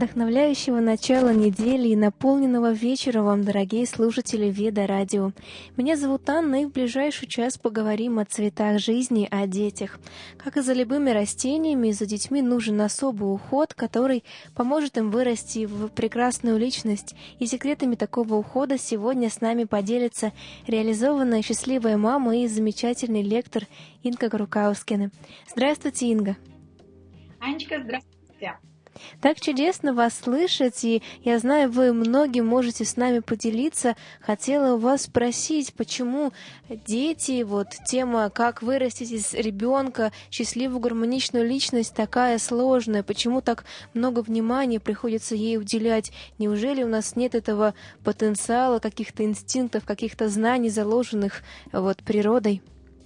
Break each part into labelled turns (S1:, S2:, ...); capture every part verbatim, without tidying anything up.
S1: вдохновляющего начала недели и наполненного вечера вам, дорогие слушатели Веда Радио. Меня зовут Анна, и в ближайший час поговорим о цветах жизни, о детях. Как и за любыми растениями, за детьми нужен особый уход, который поможет им вырасти в прекрасную личность. И секретами такого ухода сегодня с нами поделится реализованная счастливая мама и замечательный лектор Инга Грукаускене. Здравствуйте, Инга.
S2: Анечка, здравствуйте.
S1: Так чудесно вас слышать, и я знаю, вы многим можете с нами поделиться. Хотела у вас спросить, почему дети, вот тема, как вырастить из ребенка счастливую, гармоничную личность, такая сложная, почему так много внимания приходится ей уделять? Неужели у нас нет этого потенциала, каких-то инстинктов, каких-то знаний, заложенных вот природой?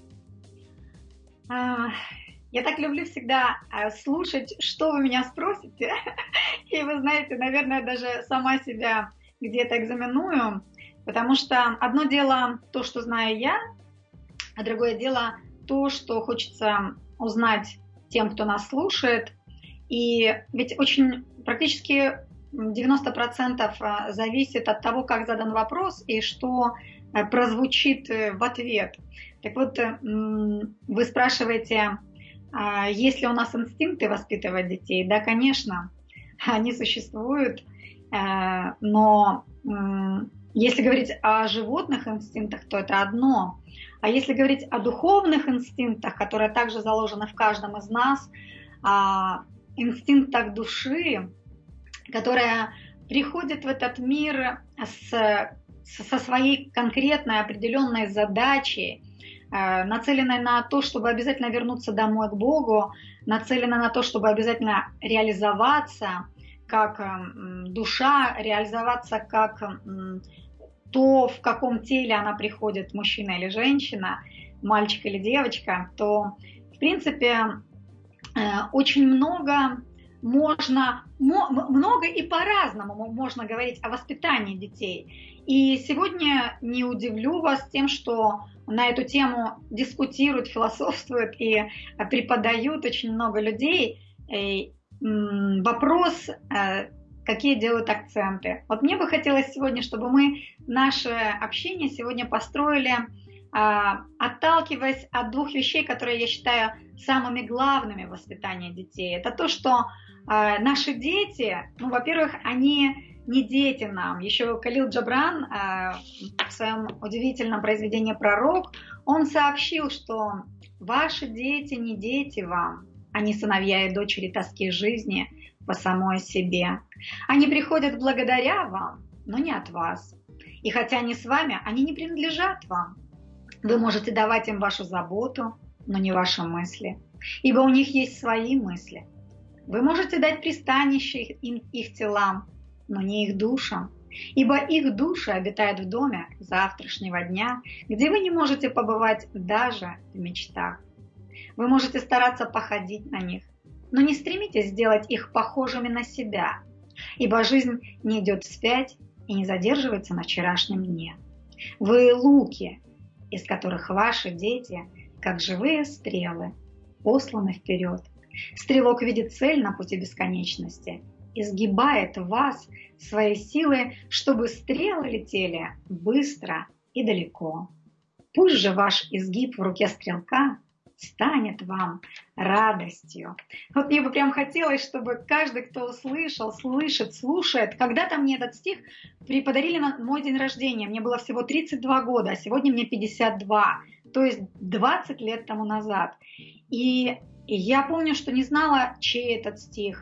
S2: А... Я так люблю всегда слушать, что вы меня спросите. И вы знаете, наверное, даже сама себя где-то экзаменую. Потому что одно дело то, что знаю я, а другое дело то, что хочется узнать тем, кто нас слушает. И ведь очень практически девяносто процентов зависит от того, как задан вопрос и что прозвучит в ответ. Так вот, вы спрашиваете... Есть ли у нас инстинкты воспитывать детей? Да, конечно, они существуют, но если говорить о животных инстинктах, то это одно. А если говорить о духовных инстинктах, которые также заложены в каждом из нас, инстинктах души, которая приходит в этот мир с, со своей конкретной определенной задачей, нацелена на то, чтобы обязательно вернуться домой к Богу, нацелена на то, чтобы обязательно реализоваться как душа, реализоваться как то, в каком теле она приходит, мужчина или женщина, мальчик или девочка, то, в принципе, очень много можно, много и по-разному можно говорить о воспитании детей. И сегодня не удивлю вас тем, что на эту тему дискутируют, философствуют и преподают очень много людей. И вопрос, какие делают акценты. Вот мне бы хотелось сегодня, чтобы мы наше общение сегодня построили, отталкиваясь от двух вещей, которые я считаю самыми главными в воспитании детей. Это то, что наши дети, ну, во-первых, они не дети нам. Еще Калил Джабран в своем удивительном произведении «Пророк», он сообщил, что ваши дети не дети вам, они сыновья и дочери тоски жизни по самой себе. Они приходят благодаря вам, но не от вас. И хотя они с вами, они не принадлежат вам. Вы можете давать им вашу заботу, но не ваши мысли, ибо у них есть свои мысли. Вы можете дать пристанище им, их телам, но не их душам, ибо их души обитают в доме завтрашнего дня, где вы не можете побывать даже в мечтах. Вы можете стараться походить на них, но не стремитесь сделать их похожими на себя, ибо жизнь не идет вспять и не задерживается на вчерашнем дне. Вы луки, из которых ваши дети, как живые стрелы, посланы вперед. Стрелок видит цель на пути бесконечности, изгибает вас своей силой, чтобы стрелы летели быстро и далеко. Пусть же ваш изгиб в руке стрелка станет вам радостью. Вот мне бы прям хотелось, чтобы каждый, кто услышал, слышит, слушает. Когда-то мне этот стих преподали на мой день рождения. Мне было всего тридцать два года, а сегодня мне пятьдесят два. То есть двадцать лет тому назад. И я помню, что не знала, чей этот стих.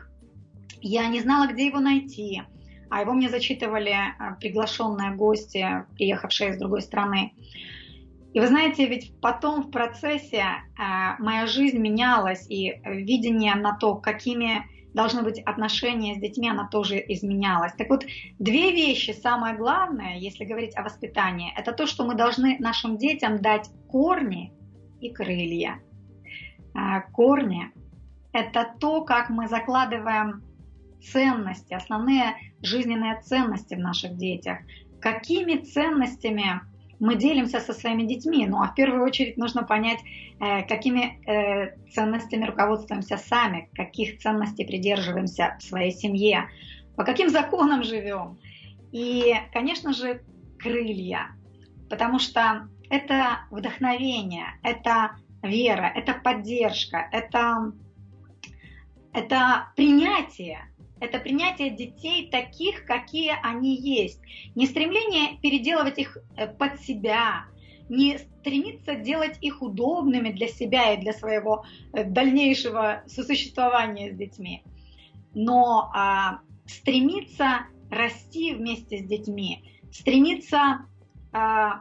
S2: Я не знала, где его найти, а его мне зачитывали приглашенные гости, приехавшие из другой страны. И вы знаете, ведь потом в процессе моя жизнь менялась, и видение на то, какими должны быть отношения с детьми, она тоже изменялась. Так вот, две вещи, самое главное, если говорить о воспитании, это то, что мы должны нашим детям дать корни и крылья. Корни – это то, как мы закладываем ценности, основные жизненные ценности в наших детях. Какими ценностями мы делимся со своими детьми? Ну а в первую очередь нужно понять, какими ценностями руководствуемся сами, каких ценностей придерживаемся в своей семье. по каким законам живем. И, конечно же, крылья, потому что это вдохновение, это вера, это поддержка, это, это принятие. Это принятие детей таких, какие они есть. Не стремление переделывать их под себя, не стремиться делать их удобными для себя и для своего дальнейшего сосуществования с детьми, но а, стремиться расти вместе с детьми, стремиться а,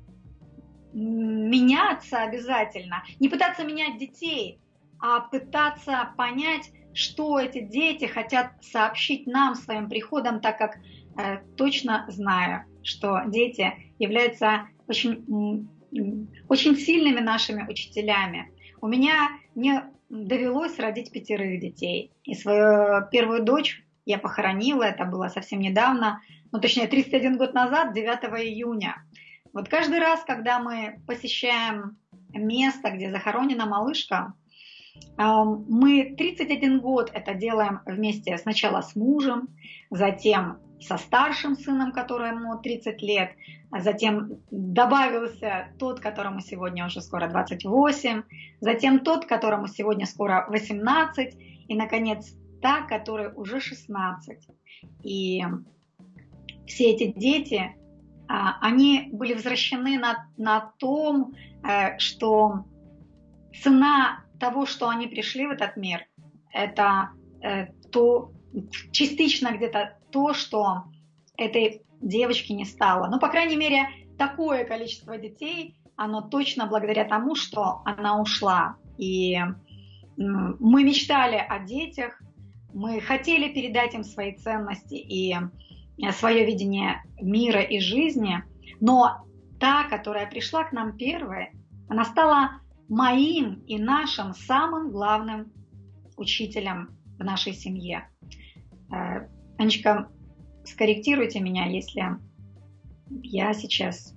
S2: меняться обязательно, не пытаться менять детей, а пытаться понять, что эти дети хотят сообщить нам своим приходом, так как э, точно знаю, что дети являются очень, очень сильными нашими учителями. У меня не довелось родить пятерых детей. И свою первую дочь я похоронила, это было совсем недавно, ну точнее тридцать один год назад, девятого июня. Вот каждый раз, когда мы посещаем место, где захоронена малышка, мы тридцать один год это делаем вместе сначала с мужем, затем со старшим сыном, которому тридцать лет, затем добавился тот, которому сегодня уже скоро двадцать восемь, затем тот, которому сегодня скоро восемнадцать, и, наконец, та, которой уже шестнадцать. И все эти дети, они были возвращены на, на том, что цена того, что они пришли в этот мир, это э, то, частично где-то то, что этой девочки не стало. Ну, по крайней мере, такое количество детей, оно точно благодаря тому, что она ушла. И э, мы мечтали о детях, мы хотели передать им свои ценности и свое видение мира и жизни, но та, которая пришла к нам первой, она стала моим и нашим самым главным учителем в нашей семье. Анечка, скорректируйте меня, если я сейчас...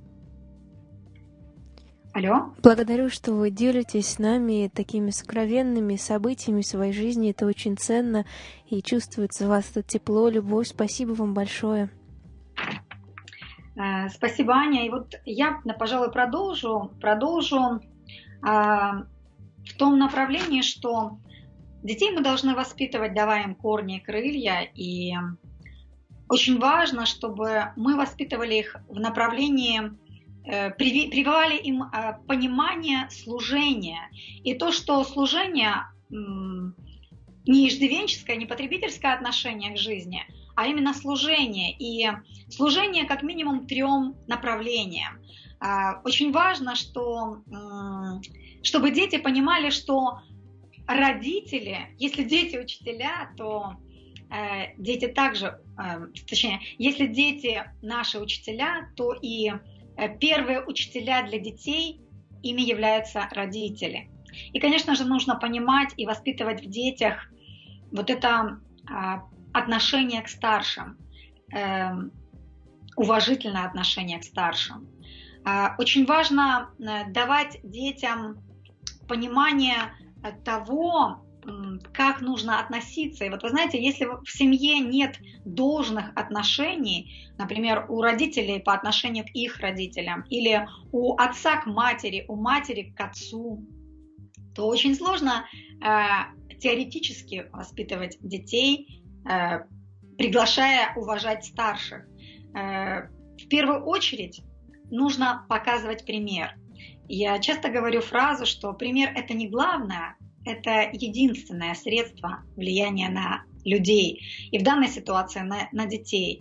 S2: Алло?
S1: Благодарю, что вы делитесь с нами такими сокровенными событиями своей жизни. Это очень ценно, и чувствуется у вас это тепло, любовь. Спасибо вам большое.
S2: Спасибо, Аня. И вот я, пожалуй, продолжу, продолжу в том направлении, что детей мы должны воспитывать, давая им корни и крылья, и очень важно, чтобы мы воспитывали их в направлении, прививали им понимание служения, и то, что служение не иждивенческое, не потребительское отношение к жизни, а именно служение, и служение как минимум трем направлениям. Очень важно, что, чтобы дети понимали, что родители, если дети учителя, то э, дети также, э, точнее, если дети наши учителя, то и э, первые учителя для детей, ими являются родители. И, конечно же, нужно понимать и воспитывать в детях вот это э, отношение к старшим, э, уважительное отношение к старшим. Очень важно давать детям понимание того, как нужно относиться. И вот вы знаете, если в семье нет должных отношений, например, у родителей по отношению к их родителям, или у отца к матери, у матери к отцу, то очень сложно э, теоретически воспитывать детей, э, приглашая уважать старших. Э, в первую очередь нужно показывать пример. Я часто говорю фразу, что пример – это не главное, это единственное средство влияния на людей, и в данной ситуации на, на детей.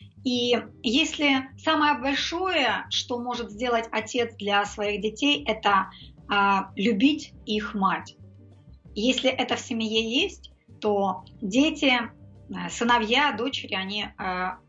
S2: И если самое большое, что может сделать отец для своих детей, это а, любить их мать. Если это в семье есть, то дети, сыновья, дочери, они а,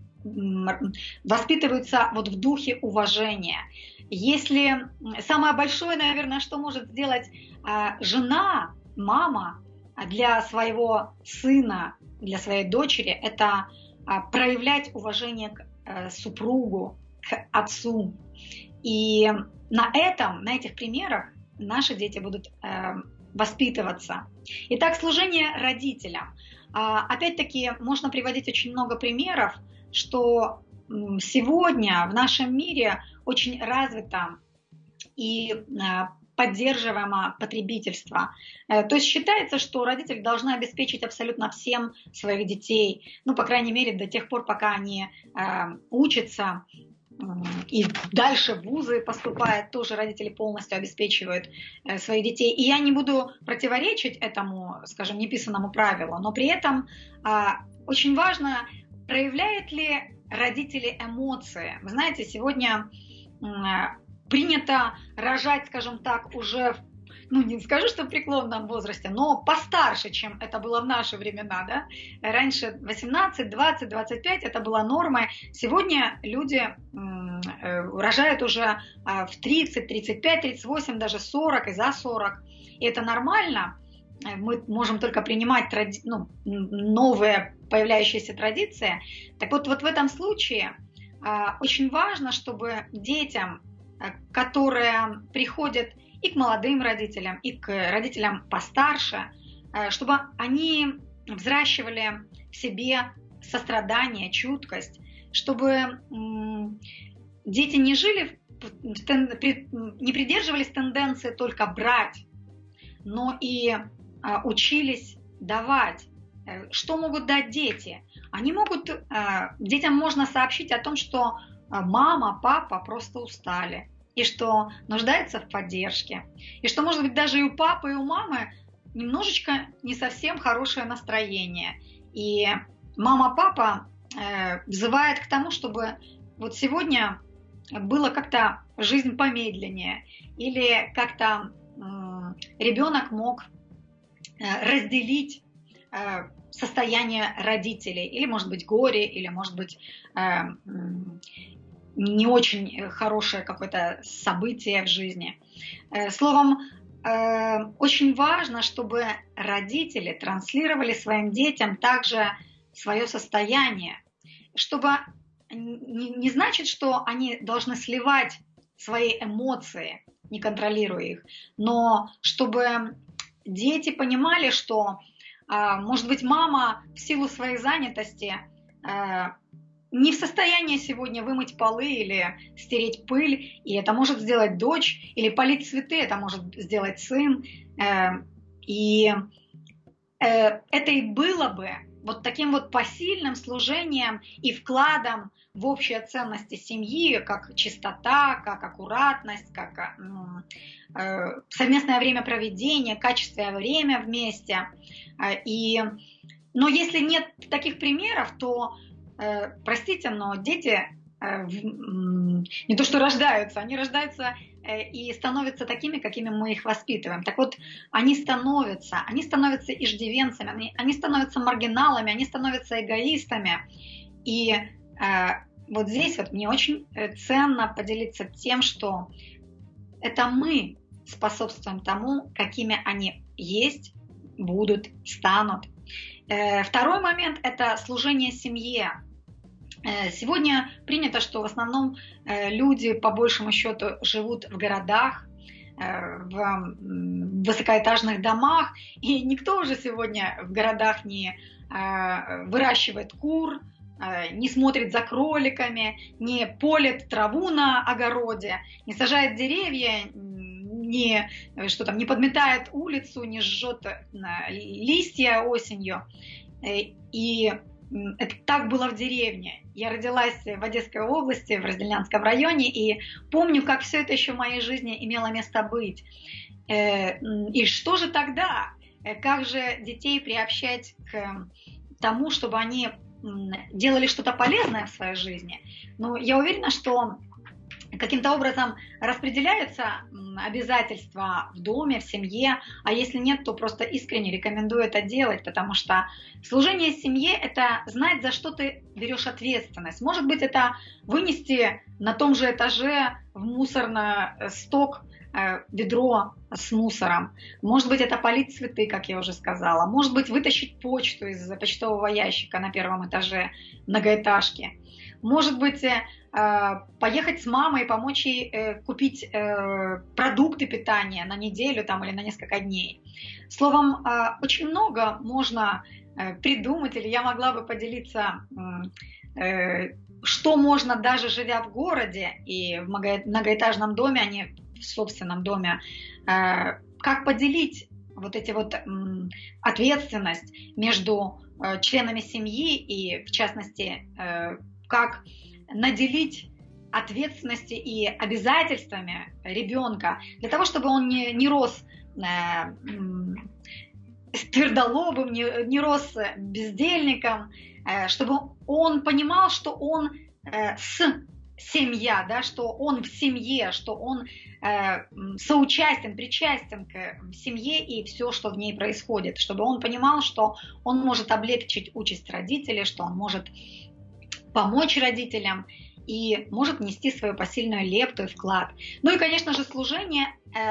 S2: воспитываются вот в духе уважения. Если самое большое, наверное, что может сделать а, жена, мама для своего сына, для своей дочери, это а, проявлять уважение к а, супругу, к отцу. И на этом, на этих примерах наши дети будут а, воспитываться. Итак, служение родителям. Опять-таки, можно приводить очень много примеров, что сегодня в нашем мире очень развито и поддерживаемо потребительство. То есть считается, что родители должны обеспечить абсолютно всем своих детей, ну, по крайней мере, до тех пор, пока они учатся, и дальше в вузы поступают, тоже родители полностью обеспечивают своих детей. И я не буду противоречить этому, скажем, неписанному правилу, но при этом очень важно, проявляют ли родители эмоции. Вы знаете, сегодня принято рожать, скажем так, уже, ну не скажу, что в преклонном возрасте, но постарше, чем это было в наши времена. Да? Раньше восемнадцать, двадцать, двадцать пять это была норма. Сегодня люди рожают уже в тридцать, тридцать пять, тридцать восемь, даже сорок и за сорок. И это нормально. Мы можем только принимать тради... ну, новые появляющиеся традиции. Так вот, вот в этом случае очень важно, чтобы детям, которые приходят и к молодым родителям, и к родителям постарше, чтобы они взращивали в себе сострадание, чуткость, чтобы дети не жили, не придерживались тенденции только брать, но и учились давать. Что могут дать дети? Они могут, детям можно сообщить о том, что мама, папа просто устали, и что нуждаются в поддержке, и что, может быть, даже и у папы, и у мамы немножечко не совсем хорошее настроение. И мама, папа э, взывает к тому, чтобы вот сегодня было как-то жизнь помедленнее, или как-то э, ребенок мог э, разделить э, состояние родителей, или, может быть, горе, или, может быть, э, не очень хорошее какое-то событие в жизни. Словом, очень важно, чтобы родители транслировали своим детям также свое состояние, чтобы не значит, что они должны сливать свои эмоции, не контролируя их, но чтобы дети понимали, что, может быть, мама в силу своей занятости не в состоянии сегодня вымыть полы или стереть пыль, и это может сделать дочь, или полить цветы, это может сделать сын. И это и было бы вот таким вот посильным служением и вкладом в общие ценности семьи, как чистота, как аккуратность, как совместное времяпроведение, качественное время вместе. И, но если нет таких примеров, то простите, но дети не то что рождаются, они рождаются и становятся такими, какими мы их воспитываем. Так вот, они становятся, они становятся иждивенцами, они, они становятся маргиналами, они становятся эгоистами. И э, вот здесь вот мне очень ценно поделиться тем, что это мы способствуем тому, какими они есть, будут, станут. Э, второй момент – это служение семье. Сегодня принято, что в основном люди, по большему счету, живут в городах, в высокоэтажных домах, и никто уже сегодня в городах не выращивает кур, не смотрит за кроликами, не полит траву на огороде, не сажает деревья, не, что там, не подметает улицу, не жжет листья осенью. И это так было в деревне. Я родилась в Одесской области, в Разделянском районе, и помню, как все это еще в моей жизни имело место быть. И что же тогда? Как же детей приобщать к тому, чтобы они делали что-то полезное в своей жизни? Ну, я уверена, что каким-то образом распределяются обязательства в доме, в семье, а если нет, то просто искренне рекомендую это делать, потому что служение семье – это знать, за что ты берешь ответственность. Может быть, это вынести на том же этаже в мусорный сток ведро с мусором. Может быть, это полить цветы, как я уже сказала. Может быть, вытащить почту из почтового ящика на первом этаже многоэтажки. Может быть, поехать с мамой и помочь ей купить продукты питания на неделю там, или на несколько дней. Словом, очень много можно придумать, или я могла бы поделиться, что можно, даже живя в городе и в многоэтажном доме, а не в собственном доме, как поделить вот эти вот ответственность между членами семьи и, в частности, как наделить ответственности и обязательствами ребенка для того, чтобы он не, не рос твердолобым, не, не рос бездельником, чтобы он понимал, что он с семья, да, что он в семье, что он соучастен, причастен к семье и все, что в ней происходит, чтобы он понимал, что он может облегчить участь родителей, что он может помочь родителям и может внести свою посильную лепту и вклад. Ну и, конечно же, служение.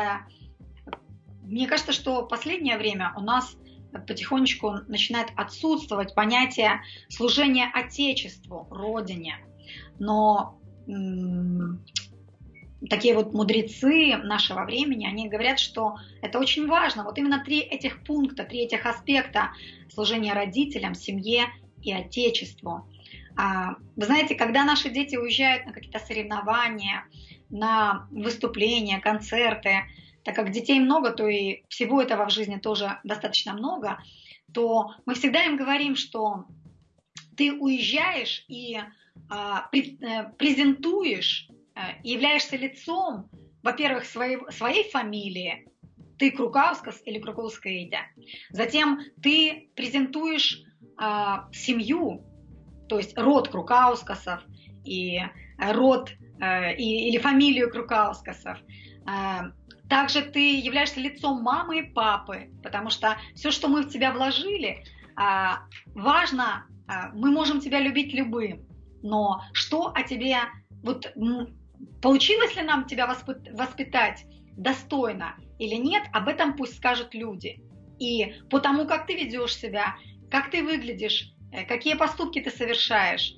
S2: Мне кажется, что в последнее время у нас потихонечку начинает отсутствовать понятие служения Отечеству, Родине. Но м- такие вот мудрецы нашего времени, они говорят, что это очень важно. Вот именно три этих пункта, три этих аспекта служения родителям, семье и Отечеству. Вы знаете, когда наши дети уезжают на какие-то соревнования, на выступления, концерты, так как детей много, то и всего этого в жизни тоже достаточно много, то мы всегда им говорим, что ты уезжаешь и а, при, а, презентуешь, а, являешься лицом, во-первых, своей, своей фамилии, ты Крукаускас или Крукаускаидя. Затем ты презентуешь а, семью, то есть род Крукаускасов и род э, и, или фамилию Крукаускасов. Э, также ты являешься лицом мамы и папы, потому что все, что мы в тебя вложили, э, важно, э, мы можем тебя любить любым, но что о тебе, вот, получилось ли нам тебя воспитать достойно или нет, об этом пусть скажут люди. И по тому, как ты ведешь себя, как ты выглядишь, какие поступки ты совершаешь,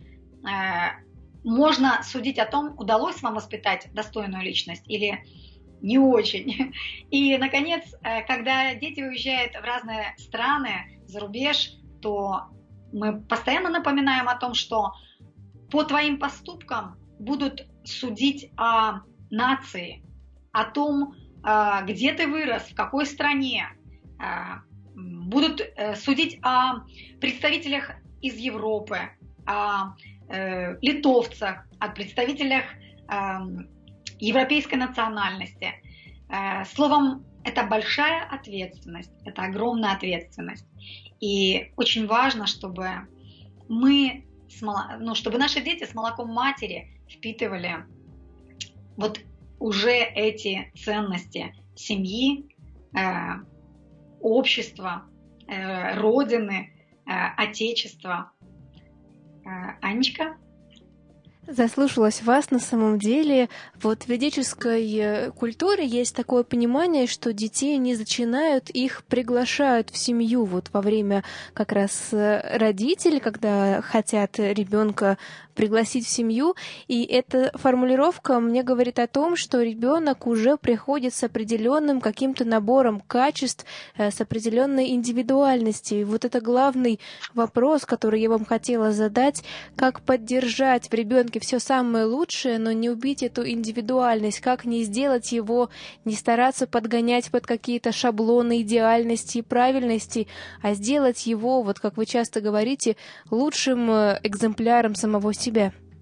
S2: можно судить о том, удалось вам воспитать достойную личность или не очень. И, наконец, когда дети уезжают в разные страны, за рубеж, то мы постоянно напоминаем о том, что по твоим поступкам будут судить о нации, о том, где ты вырос, в какой стране, будут судить о представителях из Европы, о э, литовцах, о представителях э, европейской национальности. Э, словом, это большая ответственность, это огромная ответственность. И очень важно, чтобы мы, ну, чтобы наши дети с молоком матери впитывали вот уже эти ценности семьи, э, общества, э, родины, э, отечества. Э, Анечка?
S1: Заслушалась вас на самом деле. Вот в ведической культуре есть такое понимание, что детей не зачинают, их приглашают в семью. Вот во время как раз родители, когда хотят ребенка пригласить в семью. И эта формулировка мне говорит о том, что ребенок уже приходит с определенным каким-то набором качеств, с определенной индивидуальностью. И вот это главный вопрос, который я вам хотела задать: как поддержать в ребенке все самое лучшее, но не убить эту индивидуальность, как не сделать его, не стараться подгонять под какие-то шаблоны идеальности и правильности, а сделать его, вот как вы часто говорите, лучшим экземпляром самого себя.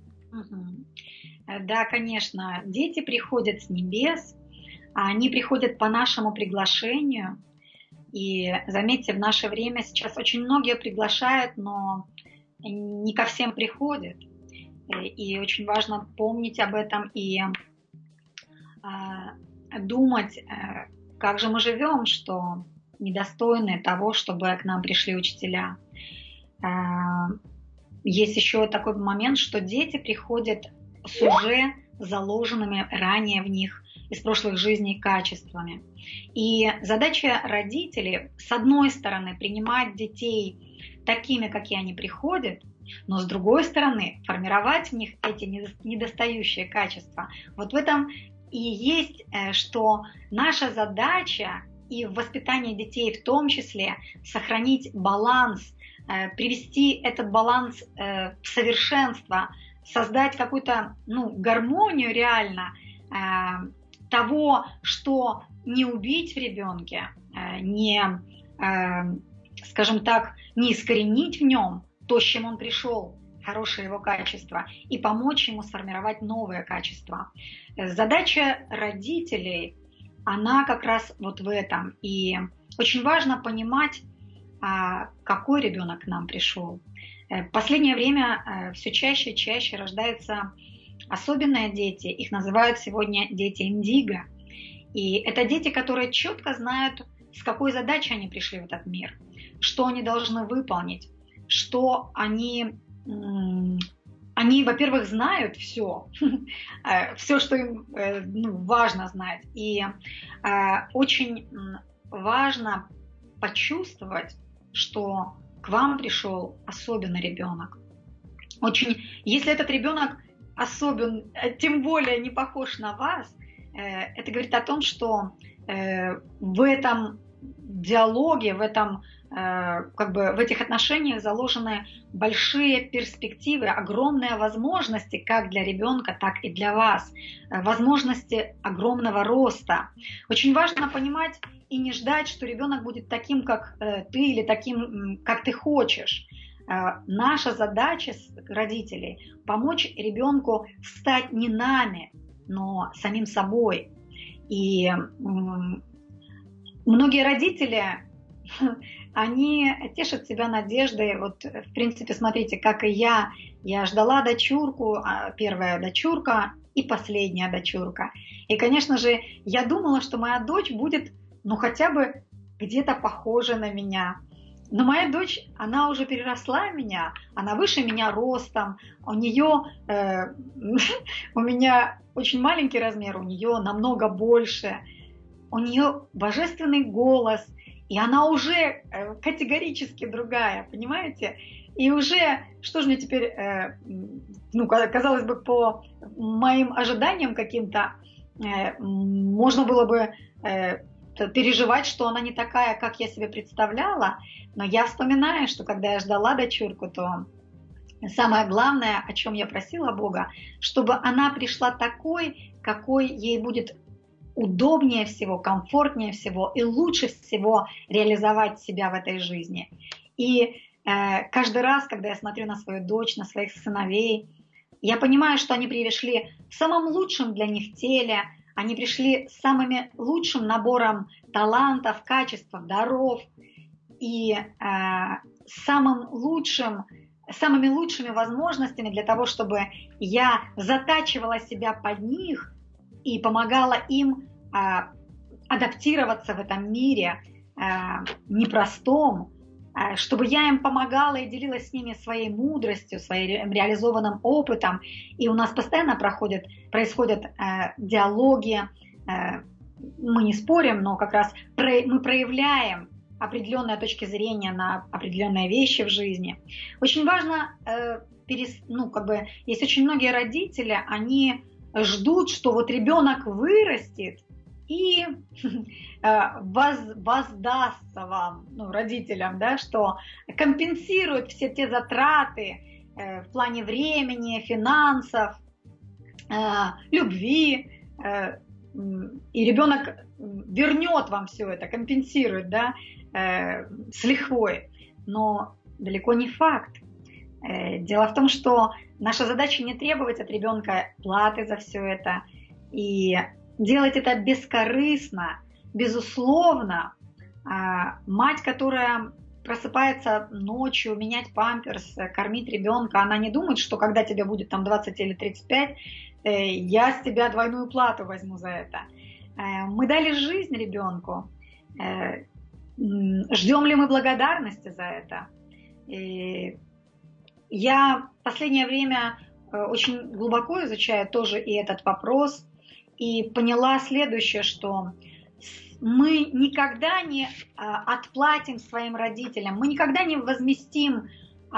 S2: Угу. Да, конечно, дети приходят с небес, они приходят по нашему приглашению, и заметьте, в наше время сейчас очень многие приглашают, но не ко всем приходят. И очень важно помнить об этом и э, думать, э, как же мы живем, что недостойны того, чтобы к нам пришли учителя. Э, есть еще такой момент, что дети приходят с уже заложенными ранее в них из прошлых жизней качествами. И задача родителей, с одной стороны, принимать детей такими, какие они приходят, но с другой стороны, формировать в них эти недостающие качества. Вот в этом и есть, что наша задача и в воспитании детей в том числе сохранить баланс привести этот баланс в совершенство, создать какую-то, ну, гармонию реально того, что не убить в ребенке, не, скажем так, не искоренить в нем то, с чем он пришел, хорошее его качество, и помочь ему сформировать новые качества. Задача родителей, она как раз вот в этом. И очень важно понимать, какой ребенок к нам пришел. В последнее время все чаще и чаще рождаются особенные дети. Их называют сегодня дети индиго. И это дети, которые четко знают, с какой задачей они пришли в этот мир, что они должны выполнить, что они, они, во-первых, знают все, все, что им, ну, важно знать. И очень важно почувствовать, что к вам пришел особенный ребенок. Очень, если этот ребенок особен, тем более не похож на вас, это говорит о том, что в этом диалоге, в этом, как бы в этих отношениях заложены большие перспективы, огромные возможности как для ребенка, так и для вас, возможности огромного роста. Очень важно понимать и не ждать, что ребенок будет таким, как ты, или таким, как ты хочешь. Наша задача родителей – помочь ребенку стать не нами, но самим собой. И многие родители, они тешат себя надеждой. Вот, в принципе, смотрите, как и я, я ждала дочурку, первая дочурка и последняя дочурка. И, конечно же, я думала, что моя дочь будет, ну, хотя бы где-то похожа на меня. Но моя дочь, она уже переросла меня, она выше меня ростом, у нее, э, у меня очень маленький размер, у нее намного больше, у нее божественный голос, и она уже категорически другая, понимаете? И уже, что же мне теперь, э, ну, казалось бы, по моим ожиданиям каким-то, э, можно было бы э, переживать, что она не такая, как я себе представляла, но я вспоминаю, что когда я ждала дочурку, то самое главное, о чем я просила Бога, чтобы она пришла такой, какой ей будет удобнее всего, комфортнее всего и лучше всего реализовать себя в этой жизни. И э, каждый раз, когда я смотрю на свою дочь, на своих сыновей, я понимаю, что они пришли в самом лучшем для них теле, они пришли с самым лучшим набором талантов, качеств, даров и э, самым лучшим, самыми лучшими возможностями для того, чтобы я затачивала себя под них и помогала им э, адаптироваться в этом мире э, непростом, э, чтобы я им помогала и делилась с ними своей мудростью, своим реализованным опытом. И у нас постоянно проходят, происходят э, диалоги, э, мы не спорим, но как раз про, мы проявляем определенные точки зрения на определенные вещи в жизни. Очень важно, э, перес, ну, как бы, есть очень многие родители, они ждут, что вот ребенок вырастет и воз, воздастся вам, ну, родителям, да, что компенсирует все те затраты э, в плане времени, финансов, э, любви, э, и ребенок вернет вам все это, компенсирует, да, э, с лихвой. Но далеко не факт. Э, дело в том, что наша задача не требовать от ребенка платы за все это и делать это бескорыстно, безусловно. Э, мать, которая просыпается ночью, менять памперс, кормить ребенка, она не думает, что когда тебе будет там двадцать или тридцать пять, э, я с тебя двойную плату возьму за это. Э, мы дали жизнь ребенку. Э, ждем ли мы благодарности за это? И я в последнее время очень глубоко изучаю тоже и этот вопрос, и поняла следующее, что мы никогда не отплатим своим родителям, мы никогда не возместим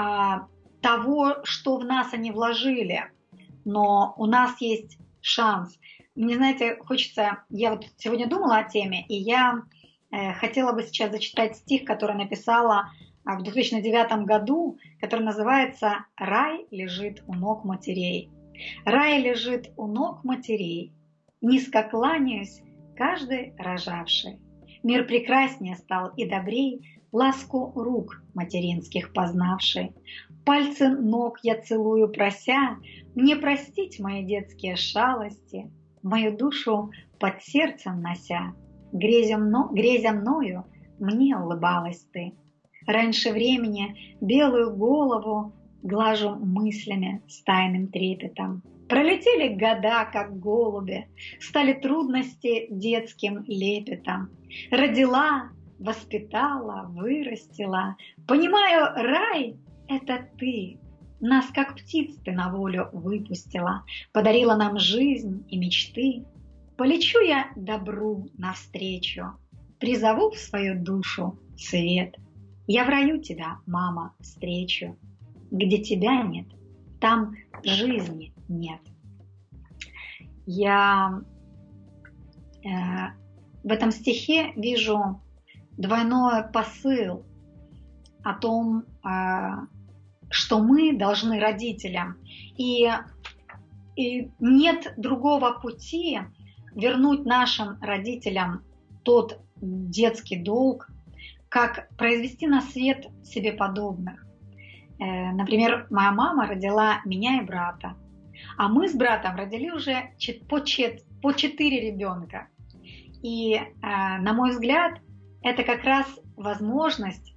S2: того, что в нас они вложили, но у нас есть шанс. Мне, знаете, хочется, я вот сегодня думала о теме, и я хотела бы сейчас зачитать стих, который написала в две тысячи девятом году, который называется «Рай лежит у ног матерей». Рай лежит у ног матерей, низко кланяюсь каждой рожавшей. Мир прекраснее стал и добрей, ласку рук материнских познавшей. Пальцы ног я целую, прося мне простить мои детские шалости, мою душу под сердцем нося. Грезя, мно, грезя мною, мне улыбалась ты. Раньше времени белую голову глажу мыслями с тайным трепетом. Пролетели года, как голуби, стали трудности детским лепетом. Родила, воспитала, вырастила. Понимаю, рай — это ты. Нас, как птиц, ты на волю выпустила, подарила нам жизнь и мечты. Полечу я добру навстречу, призову в свою душу свет. Я в раю тебя, мама, встречу. Где тебя нет, там жизни нет. Я э, в этом стихе вижу двойной посыл о том, э, что мы должны родителям. И, и нет другого пути вернуть нашим родителям тот детский долг, как произвести на свет себе подобных. Например, моя мама родила меня и брата, а мы с братом родили уже по четыре ребенка. И, на мой взгляд, это как раз возможность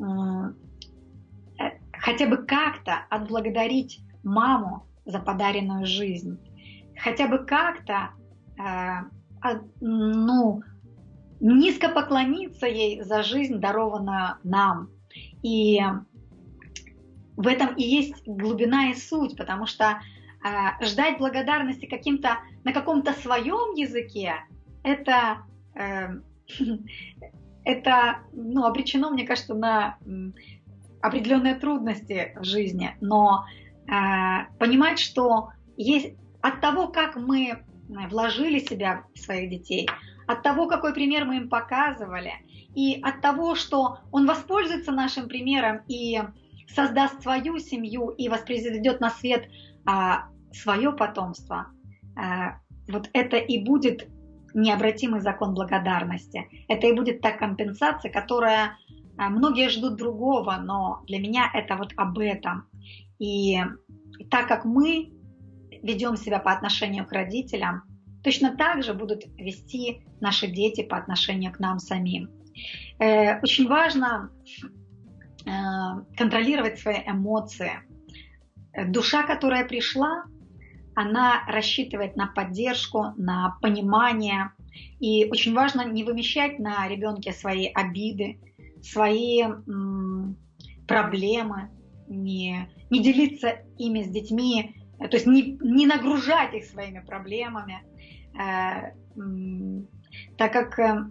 S2: хотя бы как-то отблагодарить маму за подаренную жизнь, хотя бы как-то ну, низко поклониться ей за жизнь, дарованную нам. И в этом и есть глубина и суть, потому что э, ждать благодарности каким-то, на каком-то своем языке, это, э, это ну, обречено, мне кажется, на определенные трудности в жизни. Но э, понимать, что есть от того, как мы вложили себя в своих детей, от того, какой пример мы им показывали, и от того, что он воспользуется нашим примером и создаст свою семью и воспроизведет на свет а, свое потомство, а, вот это и будет необратимый закон благодарности. Это и будет та компенсация, которая а, многие ждут другого, но для меня это вот об этом. И так как мы ведем себя по отношению к родителям, точно так же будут вести наши дети по отношению к нам самим. Э, очень важно э, контролировать свои эмоции. Душа, которая пришла, она рассчитывает на поддержку, на понимание. И очень важно не вымещать на ребенке свои обиды, свои м, проблемы, не, не делиться ими с детьми, то есть не, не нагружать их своими проблемами, э, м, так как э,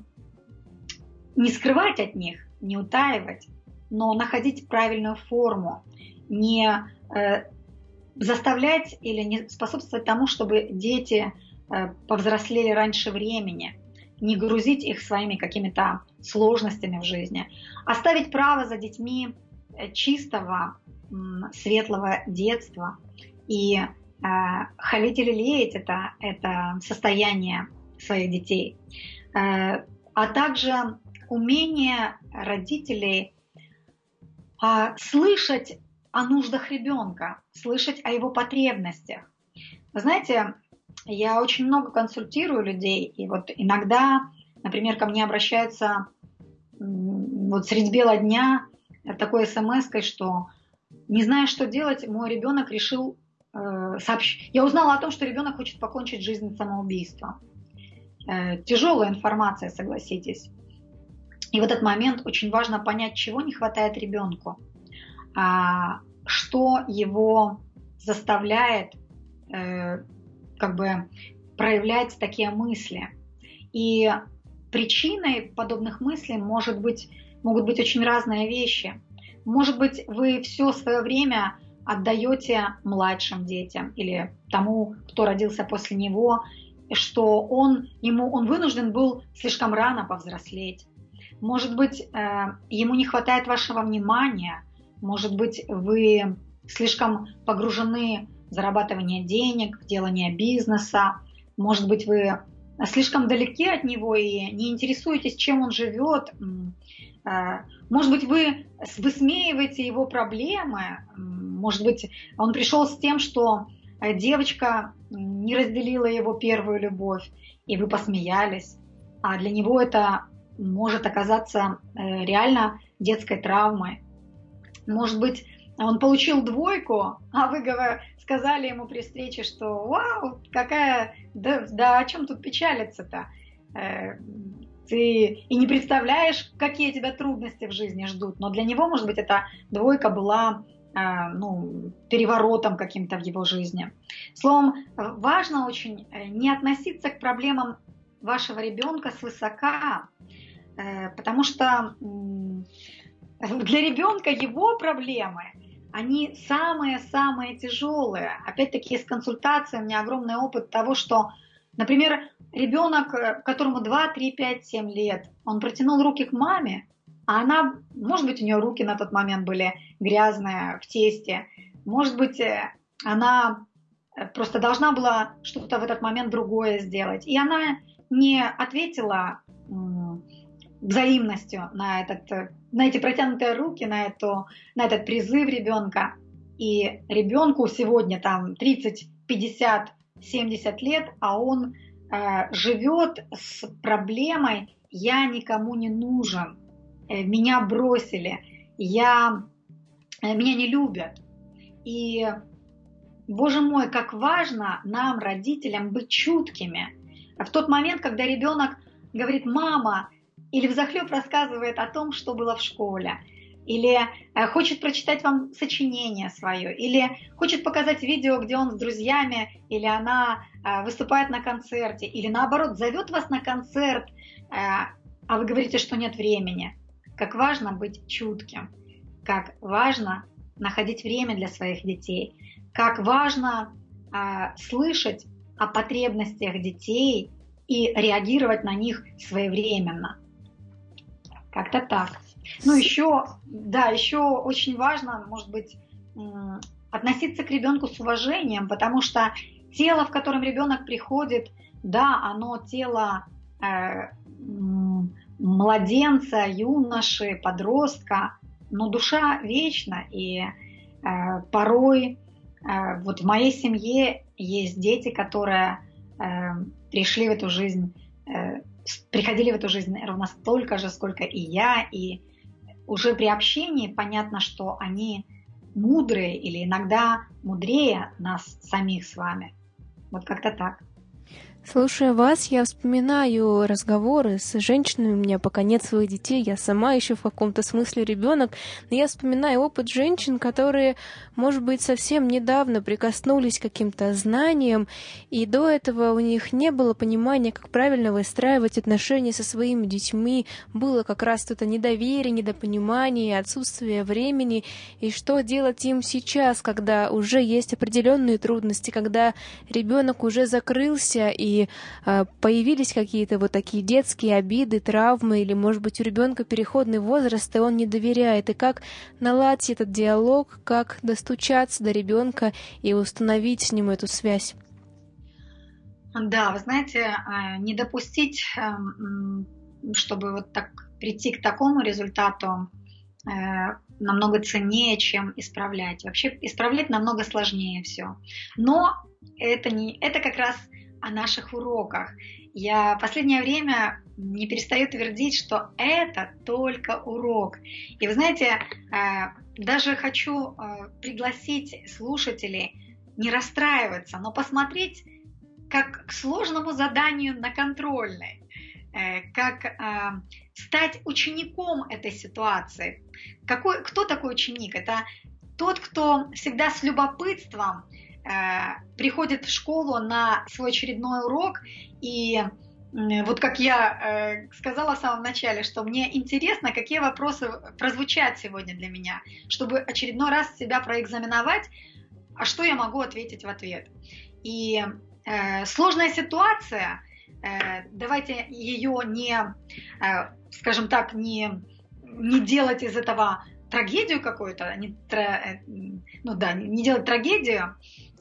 S2: не скрывать от них, не утаивать, но находить правильную форму, не э, заставлять или не способствовать тому, чтобы дети э, повзрослели раньше времени, не грузить их своими какими-то сложностями в жизни, оставить право за детьми чистого, светлого детства и э, халить и лелеять это, это состояние своих детей. Э, а также умение родителей э, слышать о нуждах ребенка, слышать о его потребностях. Вы знаете, я очень много консультирую людей, и вот иногда, например, ко мне обращаются вот средь бела дня такой смс-кой, что не зная, что делать, мой ребенок решил э, сообщить. Я узнала о том, что ребенок хочет покончить жизнь самоубийством. Э, тяжелая информация, согласитесь. И в этот момент очень важно понять, чего не хватает ребенку, а, что его заставляет э, как бы проявлять такие мысли. И причиной подобных мыслей может быть, могут быть очень разные вещи. Может быть, вы все свое время отдаете младшим детям или тому, кто родился после него, что он, ему, он вынужден был слишком рано повзрослеть. Может быть, ему не хватает вашего внимания, может быть, вы слишком погружены в зарабатывание денег, в делание бизнеса, может быть, вы слишком далеки от него и не интересуетесь, чем он живет. Может быть, вы высмеиваете его проблемы. Может быть, он пришел с тем, что девочка не разделила его первую любовь, и вы посмеялись. А для него это может оказаться реально детской травмой. Может быть, он получил двойку, а вы сказали ему при встрече, что «Вау, какая, да, да о чем тут печалиться-то? Ты и не представляешь, какие тебя трудности в жизни ждут». Но для него, может быть, эта двойка была ну, переворотом каким-то в его жизни. Словом, важно очень не относиться к проблемам вашего ребенка свысока, потому что для ребенка его проблемы, они самые-самые тяжелые. Опять-таки, из консультации у меня огромный опыт того, что, например, ребенок, которому два, три, пять, семь лет, он протянул руки к маме, а она, может быть, у нее руки на тот момент были грязные, в тесте, может быть, она просто должна была что-то в этот момент другое сделать. И она не ответила взаимностью на, этот, на эти протянутые руки, на, эту, на этот призыв ребенка. И ребенку сегодня там тридцать, пятьдесят, семьдесят лет, а он э, живет с проблемой «я никому не нужен», э, «меня бросили», я, э, «меня не любят». И, боже мой, как важно нам, родителям, быть чуткими. В тот момент, когда ребенок говорит «мама», или взахлеб рассказывает о том, что было в школе, или хочет прочитать вам сочинение свое, или хочет показать видео, где он с друзьями, или она выступает на концерте, или наоборот зовет вас на концерт, а вы говорите, что нет времени. Как важно быть чутким, как важно находить время для своих детей, как важно слышать о потребностях детей и реагировать на них своевременно. Как-то так. Ну, еще, да, еще очень важно, может быть, относиться к ребенку с уважением, потому что тело, в котором ребенок приходит, да, оно тело э, младенца, юноши, подростка, но душа вечна, и э, порой э, вот в моей семье есть дети, которые э, пришли в эту жизнь, э, приходили в эту жизнь ровно столько же, сколько и я, и уже при общении понятно, что они мудрые или иногда мудрее нас самих с вами. Вот как-то так.
S1: Слушая вас, я вспоминаю разговоры с женщинами, у меня пока нет своих детей, я сама еще в каком-то смысле ребенок, но я вспоминаю опыт женщин, которые, может быть, совсем недавно прикоснулись к каким-то знаниям, и до этого у них не было понимания, как правильно выстраивать отношения со своими детьми, было как раз это недоверие, недопонимание, отсутствие времени, и что делать им сейчас, когда уже есть определенные трудности, когда ребенок уже закрылся, и И появились какие-то вот такие детские обиды, травмы, или, может быть, у ребенка переходный возраст, и он не доверяет. И как наладить этот диалог, как достучаться до ребенка и установить с ним эту связь?
S2: Да, вы знаете, не допустить, чтобы вот так прийти к такому результату, намного ценнее, чем исправлять. Вообще исправлять намного сложнее все. Но это, не, это как раз о наших уроках. Я в последнее время не перестаю твердить, что это только урок. И вы знаете, даже хочу пригласить слушателей не расстраиваться, но посмотреть как к сложному заданию на контрольной, как стать учеником этой ситуации. Какой, кто такой ученик? Это тот, кто всегда с любопытством приходит в школу на свой очередной урок, и вот как я сказала в самом начале, что мне интересно, какие вопросы прозвучат сегодня для меня, чтобы очередной раз себя проэкзаменовать, а что я могу ответить в ответ. И э, сложная ситуация, э, давайте ее не э, скажем так, не, не делать из этого трагедию какую-то, не, ну да, не делать трагедию,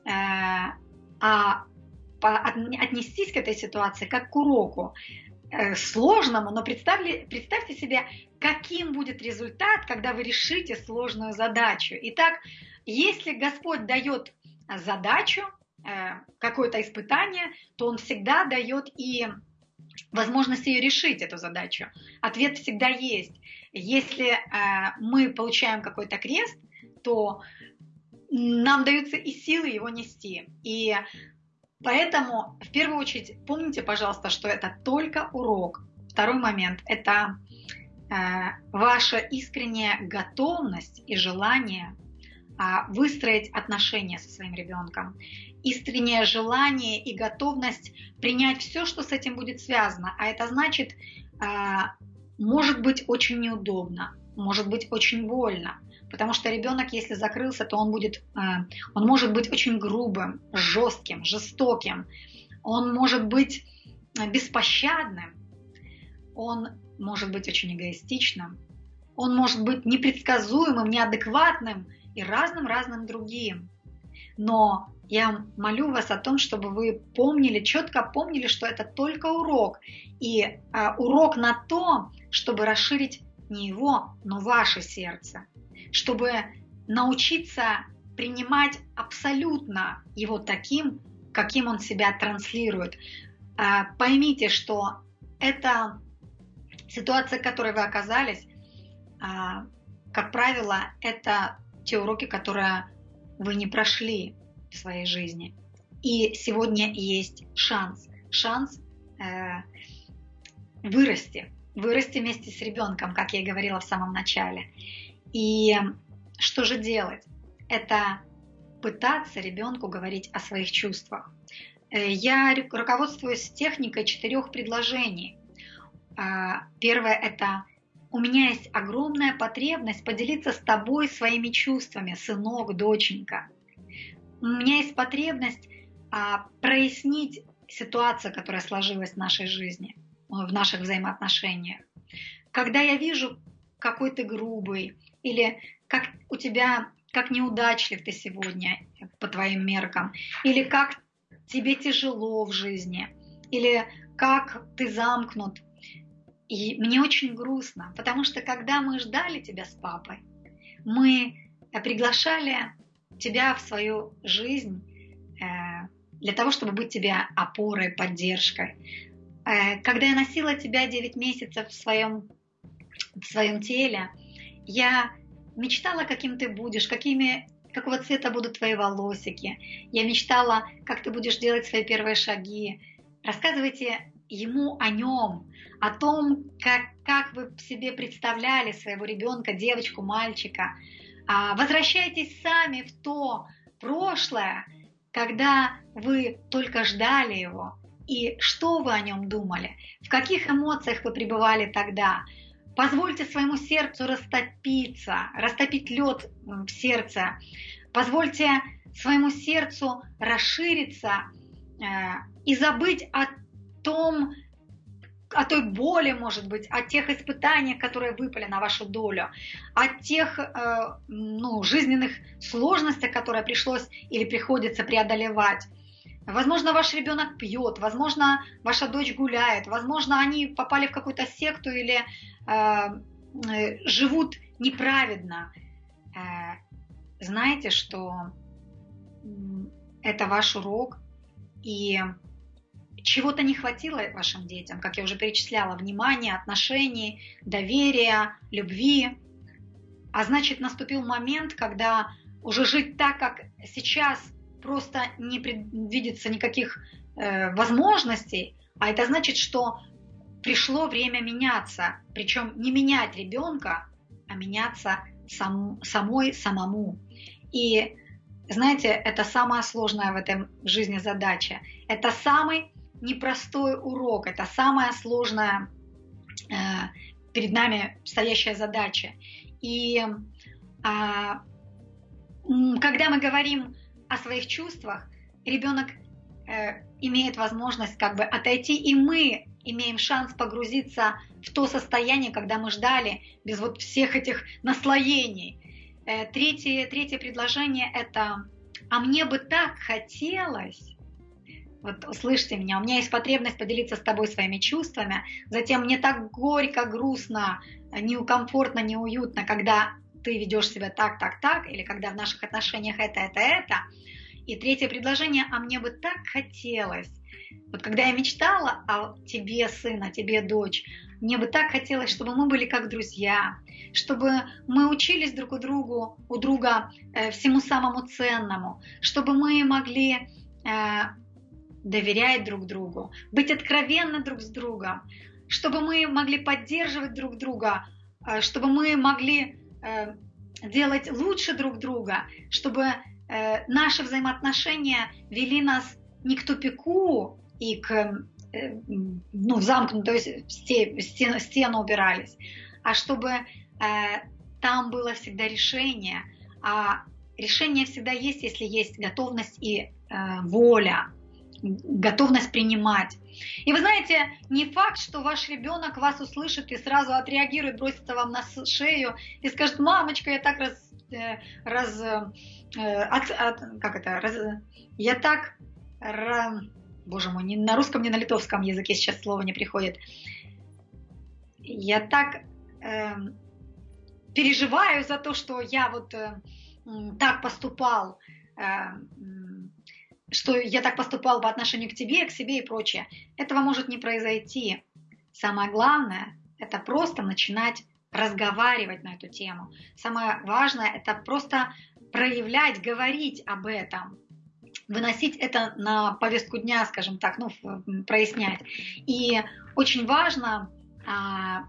S2: а отнестись к этой ситуации как к уроку, сложному, но представьте, представьте себе, каким будет результат, когда вы решите сложную задачу. Итак, если Господь дает задачу, какое-то испытание, то Он всегда дает и возможность ее решить, эту задачу. Ответ всегда есть. Если мы получаем какой-то крест, то нам даются и силы его нести. И поэтому, в первую очередь, помните, пожалуйста, что это только урок. Второй момент – это э, ваша искренняя готовность и желание э, выстроить отношения со своим ребенком. Искреннее желание и готовность принять все, что с этим будет связано. А это значит, э, может быть очень неудобно, может быть очень больно. Потому что ребенок, если закрылся, то он будет, он может быть очень грубым, жестким, жестоким. Он может быть беспощадным. Он может быть очень эгоистичным. Он может быть непредсказуемым, неадекватным и разным-разным другим. Но я молю вас о том, чтобы вы помнили, четко помнили, что это только урок. И урок на то, чтобы расширить не его, но ваше сердце. Чтобы научиться принимать абсолютно его таким, каким он себя транслирует. Поймите, что эта ситуация, в которой вы оказались, как правило, это те уроки, которые вы не прошли в своей жизни. И сегодня есть шанс, шанс вырасти, вырасти вместе с ребенком, как я и говорила в самом начале. И что же делать? Это пытаться ребенку говорить о своих чувствах. Я руководствуюсь техникой четырех предложений. Первое – это «У меня есть огромная потребность поделиться с тобой своими чувствами, сынок, доченька. У меня есть потребность прояснить ситуацию, которая сложилась в нашей жизни, в наших взаимоотношениях. Когда я вижу, какой ты грубый, или как у тебя, как неудачлив ты сегодня по твоим меркам, или как тебе тяжело в жизни, или как ты замкнут. И мне очень грустно, потому что когда мы ждали тебя с папой, мы приглашали тебя в свою жизнь для того, чтобы быть тебе опорой, поддержкой. Когда я носила тебя девять месяцев в своем, в своем теле, я мечтала, каким ты будешь, какими, какого цвета будут твои волосики. Я мечтала, как ты будешь делать свои первые шаги. Рассказывайте ему о нем, о том, как, как вы себе представляли своего ребенка, девочку, мальчика. Возвращайтесь сами в то прошлое, когда вы только ждали его. И что вы о нем думали? В каких эмоциях вы пребывали тогда? Позвольте своему сердцу растопиться, растопить лед в сердце. Позвольте своему сердцу расшириться э, и забыть о том, о той боли, может быть, о тех испытаниях, которые выпали на вашу долю, о тех э, ну, жизненных сложностях, которые пришлось или приходится преодолевать. Возможно, ваш ребенок пьет, возможно, ваша дочь гуляет, возможно, они попали в какую-то секту или э, живут неправедно. Э, знаете, что это ваш урок, и чего-то не хватило вашим детям, как я уже перечисляла, внимания, отношений, доверия, любви. А значит, наступил момент, когда уже жить так, как сейчас, просто не предвидится никаких э, возможностей, а это значит, что пришло время меняться, причем не менять ребенка, а меняться сам, самой самому. И знаете, это самая сложная в этой жизни задача. Это самый непростой урок, это самая сложная э, перед нами стоящая задача. И э, когда мы говорим о своих чувствах, ребенок э, имеет возможность как бы отойти, и мы имеем шанс погрузиться в то состояние, когда мы ждали, без вот всех этих наслоений. Э, третье, третье предложение – это «а мне бы так хотелось». Вот услышьте меня, у меня есть потребность поделиться с тобой своими чувствами, затем мне так горько, грустно, неукомфортно, неуютно, когда ты ведешь себя так, так, так, или когда в наших отношениях это, это, это. И третье предложение, а мне бы так хотелось. Вот когда я мечтала о тебе, сын, о тебе, дочь, мне бы так хотелось, чтобы мы были как друзья, чтобы мы учились друг у друга, у друга э, всему самому ценному, чтобы мы могли э, доверять друг другу, быть откровенны друг с другом, чтобы мы могли поддерживать друг друга, э, чтобы мы могли э, делать лучше друг друга, чтобы э, наши взаимоотношения вели нас не к тупику и к э, ну, в замкнутую стену, стену убирались, а чтобы э, там было всегда решение. А решение всегда есть, если есть готовность и э, воля, готовность принимать. И вы знаете, не факт, что ваш ребенок вас услышит и сразу отреагирует, бросится вам на шею и скажет: мамочка, я так раз, раз от, от, как это, раз, я так, раз, боже мой, ни на русском, ни на литовском языке сейчас слово не приходит. Я так э, переживаю за то, что я вот э, так поступал, э, что я так поступал по отношению к тебе, к себе и прочее. Этого может не произойти. Самое главное – это просто начинать разговаривать на эту тему. Самое важное – это просто проявлять, говорить об этом, выносить это на повестку дня, скажем так, ну, прояснять. И очень важно а,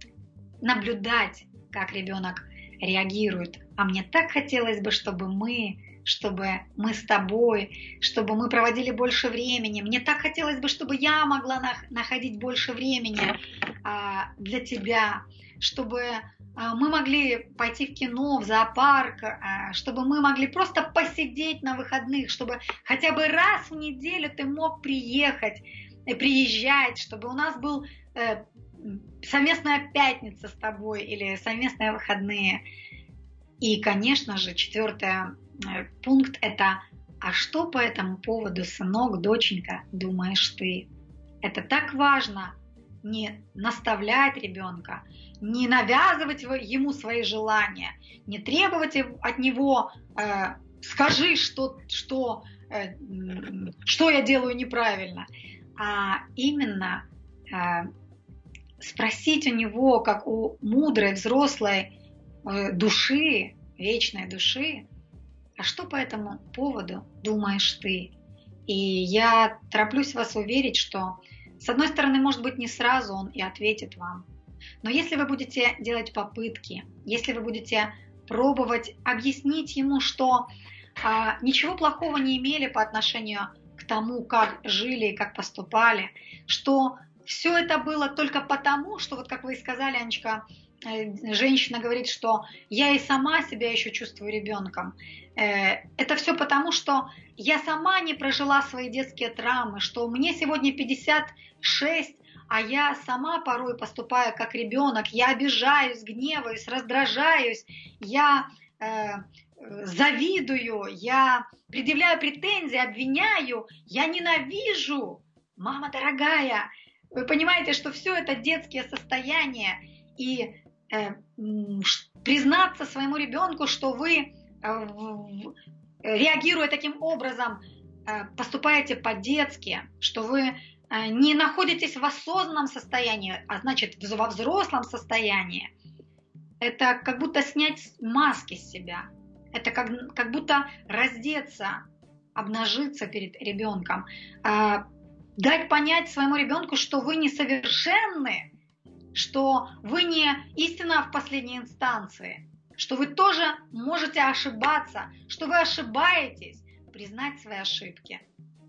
S2: наблюдать, как ребенок реагирует. А мне так хотелось бы, чтобы мы... чтобы мы с тобой, чтобы мы проводили больше времени. Мне так хотелось бы, чтобы я могла находить больше времени а, для тебя, чтобы а, мы могли пойти в кино, в зоопарк, а, чтобы мы могли просто посидеть на выходных, чтобы хотя бы раз в неделю ты мог приехать, приезжать, чтобы у нас был э, совместная пятница с тобой или совместные выходные. И, конечно же, четвертое пункт – это «а что по этому поводу, сынок, доченька, думаешь ты?». Это так важно не наставлять ребенка, не навязывать ему свои желания, не требовать от него э, «скажи, что, что, э, что я делаю неправильно», а именно э, спросить у него, как у мудрой, взрослой э, души, вечной души: а что по этому поводу думаешь ты? И я тороплюсь вас уверить, что, с одной стороны, может быть, не сразу он и ответит вам. Но если вы будете делать попытки, если вы будете пробовать объяснить ему, что а, ничего плохого не имели по отношению к тому, как жили и как поступали, что все это было только потому, что, вот как вы и сказали, Анечка, женщина говорит, что я и сама себя еще чувствую ребенком. Это все потому, что я сама не прожила свои детские травмы, что мне сегодня пятьдесят шесть, а я сама порой поступаю как ребенок. Я обижаюсь, гневаюсь, раздражаюсь, я э, завидую, я предъявляю претензии, обвиняю, я ненавижу. Мама дорогая, вы понимаете, что все это детские состояния. И э, признаться своему ребенку, что вы, э, реагируя таким образом, э, поступаете по-детски, что вы э, не находитесь в осознанном состоянии, а значит во взрослом состоянии, это как будто снять маски с себя, это как, как будто раздеться, обнажиться перед ребенком, э, дать понять своему ребенку, что вы несовершенны, что вы не истина в последней инстанции, что вы тоже можете ошибаться, что вы ошибаетесь, признать свои ошибки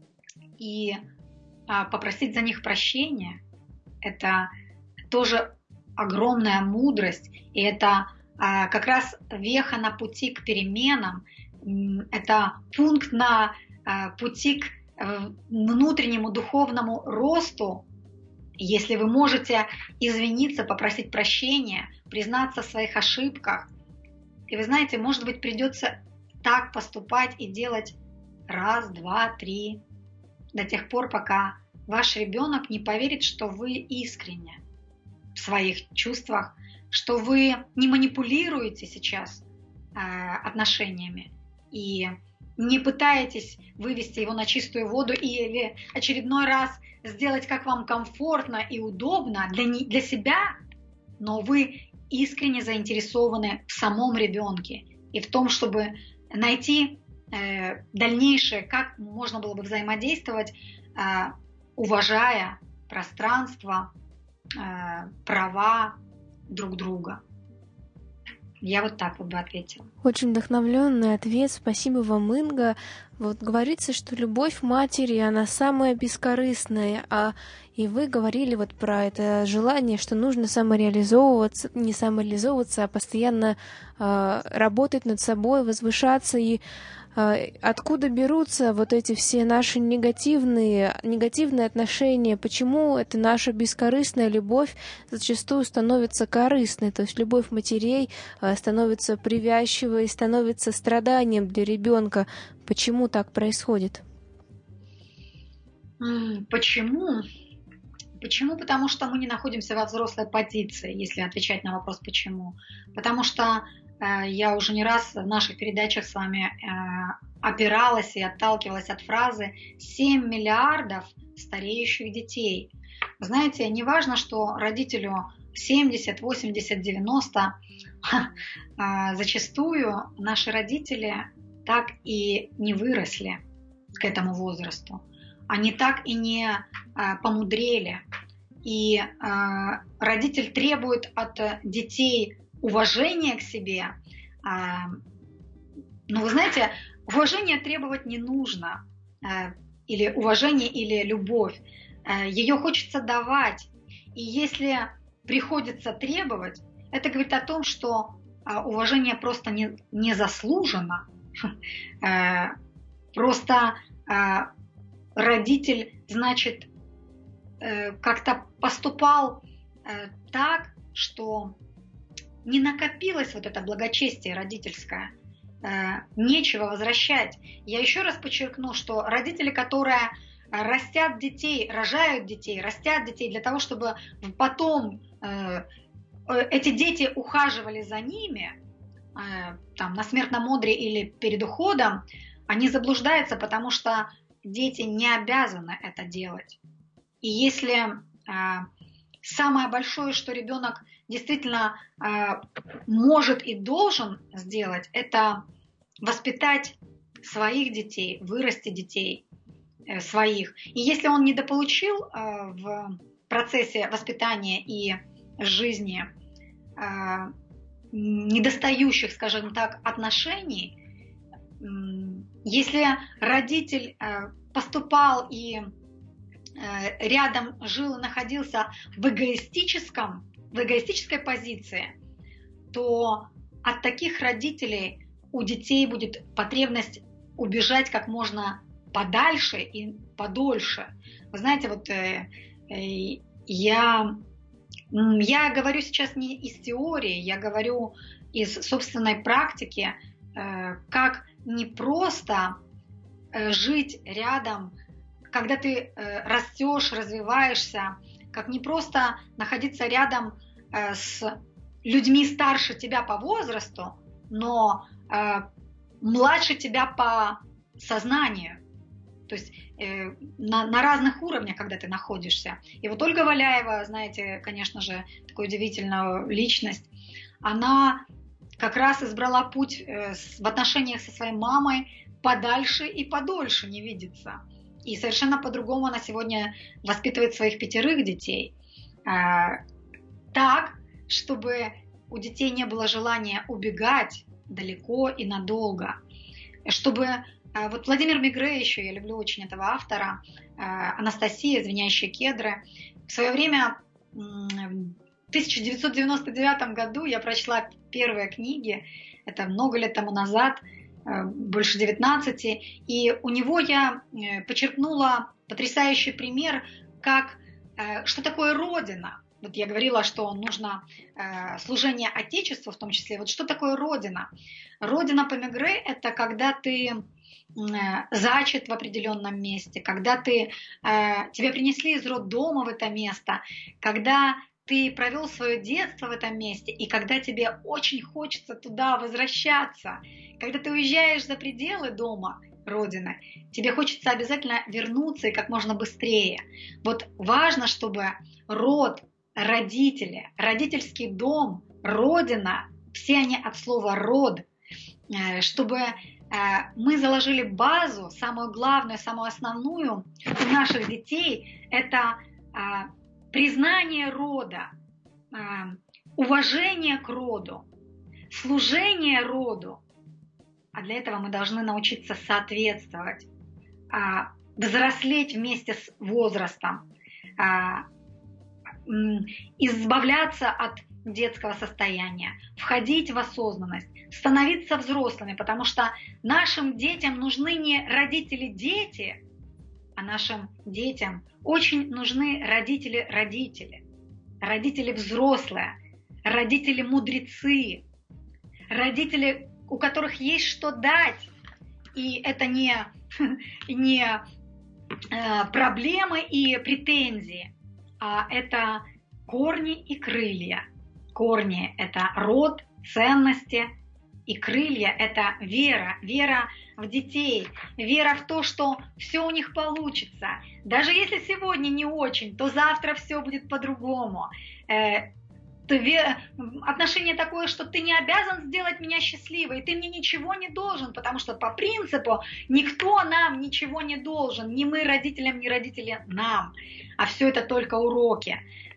S2: и а, попросить за них прощения. Это тоже огромная мудрость, и это а, как раз веха на пути к переменам, это пункт на а, пути к внутреннему духовному росту, если вы можете извиниться, попросить прощения, признаться в своих ошибках. И вы знаете, может быть, придется так поступать и делать раз, два, три, до тех пор, пока ваш ребенок не поверит, что вы искренне в своих чувствах, что вы не манипулируете сейчас э, отношениями и не пытаетесь вывести его на чистую воду или очередной раз сделать, как вам комфортно и удобно для, не, для себя, но вы искренне заинтересованы в самом ребенке и в том, чтобы найти э, дальнейшее, как можно было бы взаимодействовать, э, уважая пространство, э, права друг друга. Я вот так вот бы ответила.
S1: Очень вдохновленный ответ. Спасибо вам, Инга. Вот говорится, что любовь матери, она самая бескорыстная, а и вы говорили вот про это желание, что нужно самореализовываться, не самореализовываться, а постоянно э, работать над собой, возвышаться. И э, откуда берутся вот эти все наши негативные, негативные отношения? Почему эта наша бескорыстная любовь зачастую становится корыстной? То есть любовь матерей э, становится привязчивой, становится страданием для ребенка. Почему так происходит?
S2: Почему? Почему? Потому что мы не находимся во взрослой позиции, если отвечать на вопрос «почему?». Потому что э, я уже не раз в наших передачах с вами э, опиралась и отталкивалась от фразы «семь миллиардов стареющих детей». Вы знаете, не важно, что родителю семьдесят, восемьдесят, девяносто, э, зачастую наши родители так и не выросли к этому возрасту. Они так и не а, помудрели. И а, родитель требует от детей уважения к себе. А, но вы знаете, уважение требовать не нужно. А, или уважение, или любовь. А, ее хочется давать. И если приходится требовать, это говорит о том, что а, уважение просто не, не заслужено. А, просто... А, родитель, значит, как-то поступал так, что не накопилось вот это благочестие родительское, нечего возвращать. Я еще раз подчеркну, что родители, которые растят детей, рожают детей, растят детей для того, чтобы потом эти дети ухаживали за ними, там, на смертном одре или перед уходом, они заблуждаются, потому что дети не обязаны это делать. И если э, самое большое, что ребенок действительно э, может и должен сделать, это воспитать своих детей, вырастить детей э, своих. И если он недополучил э, в процессе воспитания и жизни э, недостающих, скажем так, отношений, если родитель поступал и рядом жил и находился в эгоистическом, в эгоистической позиции, то от таких родителей у детей будет потребность убежать как можно подальше и подольше. Вы знаете, вот я, я говорю сейчас не из теории, я говорю из собственной практики, как не просто жить рядом, когда ты растешь, развиваешься, как не просто находиться рядом с людьми старше тебя по возрасту, но младше тебя по сознанию. То есть на, на разных уровнях, когда ты находишься. И вот Ольга Валяева, знаете, конечно же, такая удивительная личность, она как раз избрала путь в отношениях со своей мамой подальше и подольше не видеться. И совершенно по-другому она сегодня воспитывает своих пятерых детей. Так, чтобы у детей не было желания убегать далеко и надолго. Чтобы... Вот Владимир Мегре еще, я люблю очень этого автора, Анастасия, «Звенящие кедры». В свое время... В тысяча девятьсот девяносто девятом году я прочла первые книги, это много лет тому назад, больше девятнадцати, и у него я почерпнула потрясающий пример, как, что такое Родина. Вот я говорила, что нужно служение Отечеству в том числе. Вот что такое Родина? Родина по Мегре – это когда ты зачат в определенном месте, когда ты, тебя принесли из роддома в это место, когда ты провел свое детство в этом месте, и когда тебе очень хочется туда возвращаться, когда ты уезжаешь за пределы дома, Родины, тебе хочется обязательно вернуться и как можно быстрее. Вот важно, чтобы род, родители, родительский дом, Родина, все они от слова «род», чтобы мы заложили базу, самую главную, самую основную у наших детей, это признание рода, уважение к роду, служение роду. А для этого мы должны научиться соответствовать, взрослеть вместе с возрастом, избавляться от детского состояния, входить в осознанность, становиться взрослыми, потому что нашим детям нужны не родители-дети, а нашим детям очень нужны родители-родители, родители взрослые, родители-мудрецы, родители, у которых есть что дать. И это не, не э, проблемы и претензии, а это корни и крылья. Корни – это род, ценности, и крылья – это вера, вера в детей, вера в то, что все у них получится. Даже если сегодня не очень, то завтра все будет по-другому. Отношение такое, что ты не обязан сделать меня счастливой, ты мне ничего не должен, потому что по принципу никто нам ничего не должен, ни мы родителям, ни родители нам, а все это только уроки.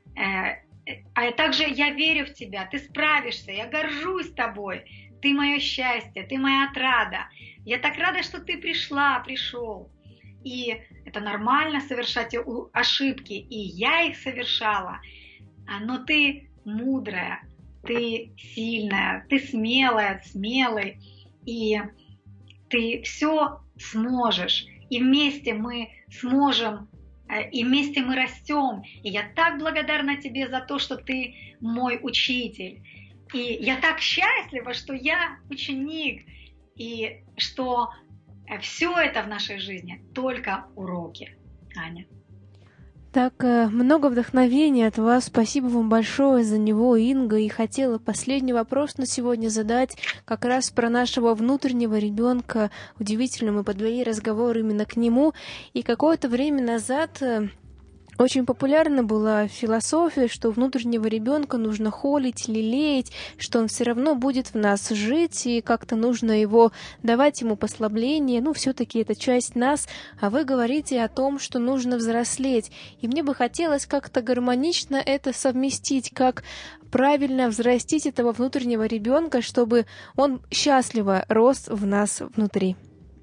S2: А также я верю в тебя, ты справишься, я горжусь тобой, ты мое счастье, ты моя отрада. Я так рада, что ты пришла, пришел. И это нормально совершать ошибки, и я их совершала. Но ты мудрая, ты сильная, ты смелая, смелый, и ты все сможешь. И вместе мы сможем, и вместе мы растем. И я так благодарна тебе за то, что ты мой учитель. И я так счастлива, что я ученик, и что все это в нашей жизни только уроки. Аня.
S1: Так много вдохновения от вас. Спасибо вам большое за него, Инга. И хотела последний вопрос на сегодня задать как раз про нашего внутреннего ребенка. Удивительно, мы подвели разговор именно к нему. И какое-то время назад очень популярна была философия, что внутреннего ребенка нужно холить, лелеять, что он все равно будет в нас жить, и как-то нужно его давать ему послабление. Ну, все-таки это часть нас, а вы говорите о том, что нужно взрослеть. И мне бы хотелось как-то гармонично это совместить, как правильно взрастить этого внутреннего ребенка, чтобы он счастливо рос в нас внутри.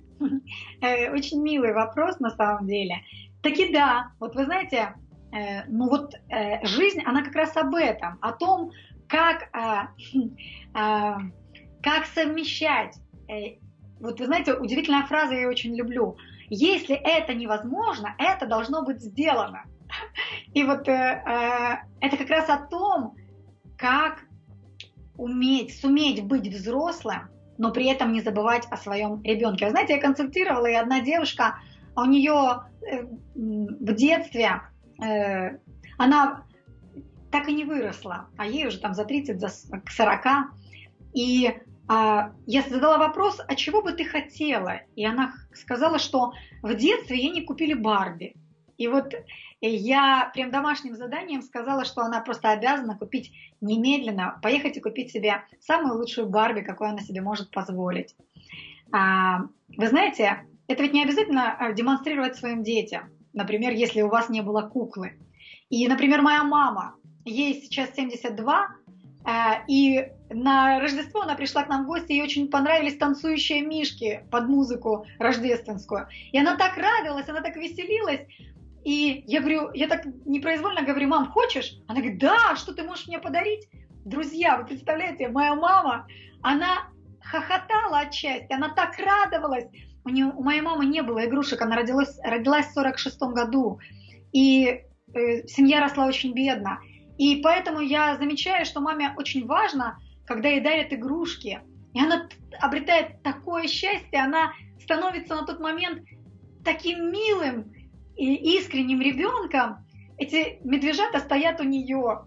S2: Очень милый вопрос на самом деле. Таки да, вот вы знаете, э, ну вот э, жизнь, она как раз об этом, о том, как, э, э, как совмещать. Э, вот вы знаете, удивительная фраза, я ее очень люблю. Если это невозможно, это должно быть сделано. И вот э, э, это как раз о том, как уметь, суметь быть взрослым, но при этом не забывать о своем ребенке. Вы знаете, я консультировала, и одна девушка, у нее в детстве э, она так и не выросла, а ей уже там за тридцать, за к сорока. И э, я задала вопрос, а чего бы ты хотела? И она сказала, что в детстве ей не купили Барби. И вот я прям домашним заданием сказала, что она просто обязана купить немедленно, поехать и купить себе самую лучшую Барби, какую она себе может позволить. А, вы знаете, это ведь не обязательно демонстрировать своим детям. Например, если у вас не было куклы. И, например, моя мама, ей сейчас семьдесят два, и на Рождество она пришла к нам в гости, ей очень понравились танцующие мишки под музыку рождественскую. И она так радовалась, она так веселилась. И я говорю, я так непроизвольно говорю, мам, хочешь? Она говорит, да, что ты можешь мне подарить? Друзья, вы представляете, моя мама, она хохотала от счастья, она так радовалась. У, нее, у моей мамы не было игрушек, она родилась, родилась в сорок шестом году, и э, семья росла очень бедно. И поэтому я замечаю, что маме очень важно, когда ей дарят игрушки. И она обретает такое счастье, она становится на тот момент таким милым и искренним ребенком. Эти медвежата стоят у нее.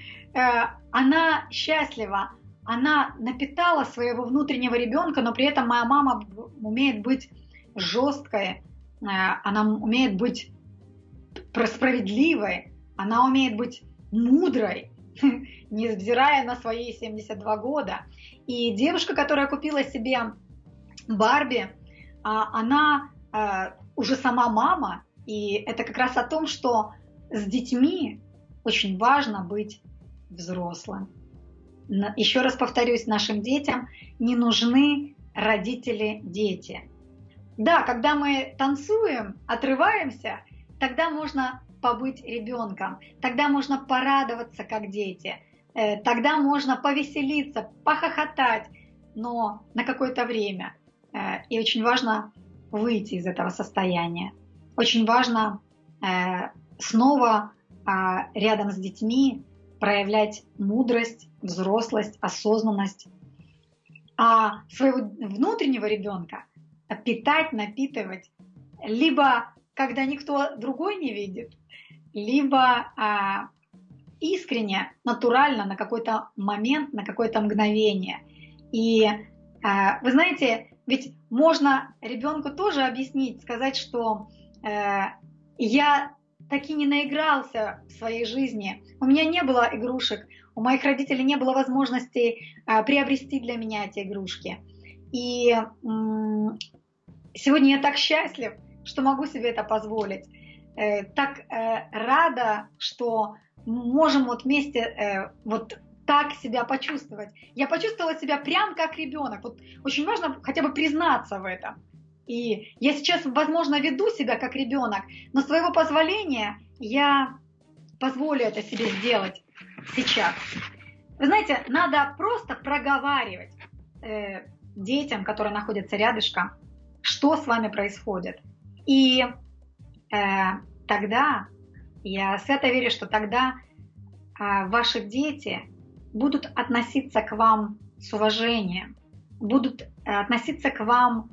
S2: Она счастлива. Она напитала своего внутреннего ребенка, но при этом моя мама умеет быть жесткой, она умеет быть справедливой, она умеет быть мудрой, невзирая на свои семьдесят два года. И девушка, которая купила себе Барби, она уже сама мама, и это как раз о том, что с детьми очень важно быть взрослым. Еще раз повторюсь, нашим детям не нужны родители-дети. Да, когда мы танцуем, отрываемся, тогда можно побыть ребенком, тогда можно порадоваться, как дети, тогда можно повеселиться, похохотать, но на какое-то время. И очень важно выйти из этого состояния. Очень важно снова рядом с детьми проявлять мудрость, взрослость, осознанность. А своего внутреннего ребенка питать, напитывать, либо когда никто другой не видит, либо а, искренне, натурально, на какой-то момент, на какое-то мгновение. И а, вы знаете, ведь можно ребенку тоже объяснить, сказать, что э, я таки не наигрался в своей жизни, у меня не было игрушек, у моих родителей не было возможности э, приобрести для меня эти игрушки. И э, сегодня я так счастлив, что могу себе это позволить. Э, так э, рада, что можем вот вместе э, вот так себя почувствовать. Я почувствовала себя прям как ребенок. Вот очень важно хотя бы признаться в этом. И я сейчас, возможно, веду себя как ребенок, но своего позволения я позволю это себе сделать сейчас. Вы знаете, надо просто проговаривать э, детям, которые находятся рядышком, что с вами происходит. И э, тогда, я свято верю, что тогда э, ваши дети будут относиться к вам с уважением, будут э, относиться к вам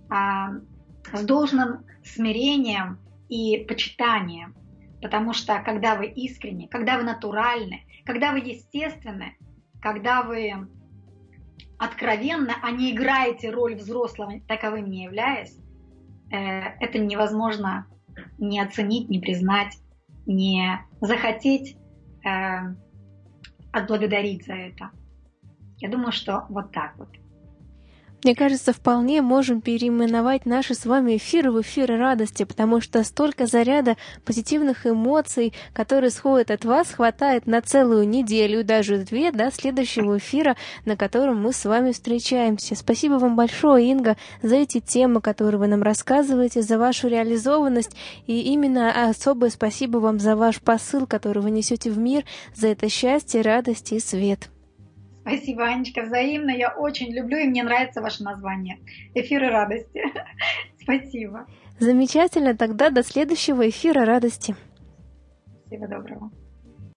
S2: с должным смирением и почитанием. Потому что когда вы искренни, когда вы натуральны, когда вы естественны, когда вы откровенно, а не играете роль взрослого, таковым не являясь, это невозможно не оценить, не признать, не захотеть отблагодарить за это. Я думаю, что вот так вот.
S1: Мне кажется, вполне можем переименовать наши с вами эфиры в эфиры радости, потому что столько заряда позитивных эмоций, которые сходят от вас, хватает на целую неделю, даже две, до следующего эфира, на котором мы с вами встречаемся. Спасибо вам большое, Инга, за эти темы, которые вы нам рассказываете, за вашу реализованность, и именно особое спасибо вам за ваш посыл, который вы несете в мир, за это счастье, радость и свет.
S2: Спасибо, Анечка, взаимно. Я очень люблю, и мне нравится ваше название. Эфиры радости. Спасибо.
S1: Замечательно. Тогда до следующего эфира радости.
S2: Всего доброго.